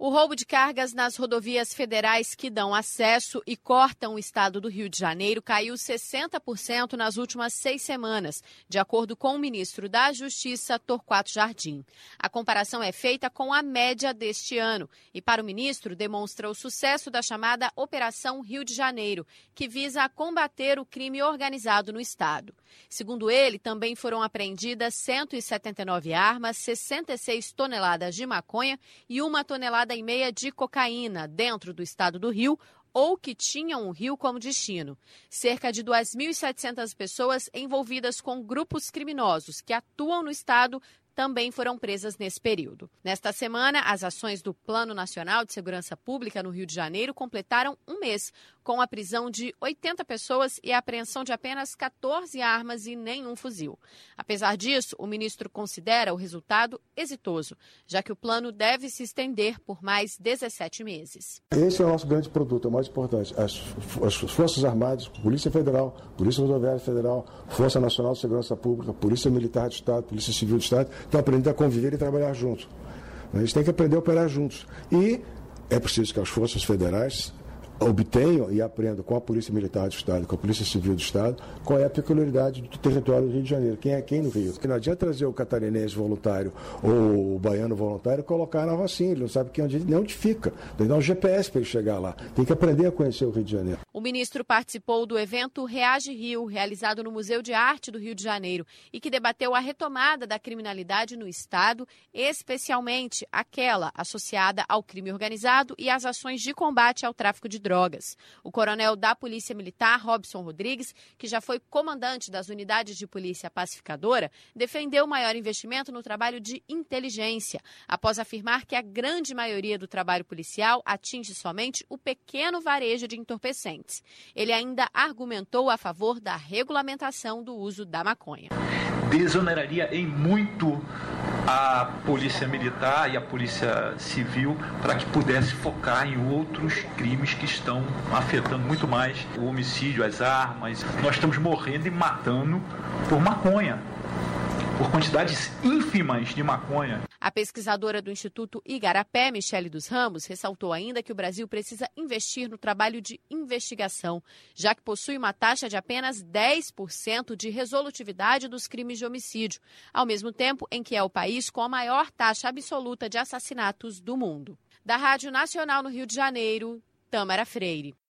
O roubo de cargas nas rodovias federais que dão acesso e cortam o estado do Rio de Janeiro caiu 60% nas últimas 6 semanas, de acordo com o ministro da Justiça, Torquato Jardim. A comparação é feita com a média deste ano e, para o ministro, demonstra o sucesso da chamada Operação Rio de Janeiro, que visa combater o crime organizado no estado. Segundo ele, também foram apreendidas 179 armas, 66 toneladas de maconha e 1,5 tonelada de cocaína dentro do estado do Rio ou que tinham o Rio como destino. Cerca de 2.700 pessoas envolvidas com grupos criminosos que atuam no estado também foram presas nesse período. Nesta semana, as ações do Plano Nacional de Segurança Pública no Rio de Janeiro completaram um mês, com a prisão de 80 pessoas e a apreensão de apenas 14 armas e nenhum fuzil. Apesar disso, o ministro considera o resultado exitoso, já que o plano deve se estender por mais 17 meses. Esse é o nosso grande produto, é o mais importante. As Forças Armadas, Polícia Federal, Polícia Rodoviária Federal, Força Nacional de Segurança Pública, Polícia Militar do Estado, Polícia Civil do Estado, estão aprendendo a conviver e trabalhar juntos. Eles têm que aprender a operar juntos. E é preciso que as forças federais obtenham e aprendam com a Polícia Militar do Estado, com a Polícia Civil do Estado, qual é a peculiaridade do território do Rio de Janeiro. Quem é quem no Rio? Porque não adianta trazer o catarinense voluntário ou o baiano voluntário e colocar na Rocinha. Ele não sabe nem onde fica. Tem que dar um GPS para ele chegar lá. Tem que aprender a conhecer o Rio de Janeiro. O ministro participou do evento Reage Rio, realizado no Museu de Arte do Rio de Janeiro, e que debateu a retomada da criminalidade no estado, especialmente aquela associada ao crime organizado e às ações de combate ao tráfico de drogas. O coronel da Polícia Militar, Robson Rodrigues, que já foi comandante das unidades de polícia pacificadora, defendeu o maior investimento no trabalho de inteligência, após afirmar que a grande maioria do trabalho policial atinge somente o pequeno varejo de entorpecentes. Ele ainda argumentou a favor da regulamentação do uso da maconha. Desoneraria em muito a Polícia Militar e a Polícia Civil para que pudesse focar em outros crimes que estão afetando muito mais o homicídio, as armas. Nós estamos morrendo e matando por maconha, por quantidades ínfimas de maconha. A pesquisadora do Instituto Igarapé, Michele dos Ramos, ressaltou ainda que o Brasil precisa investir no trabalho de investigação, já que possui uma taxa de apenas 10% de resolutividade dos crimes de homicídio, ao mesmo tempo em que é o país com a maior taxa absoluta de assassinatos do mundo. Da Rádio Nacional no Rio de Janeiro, Tâmara Freire.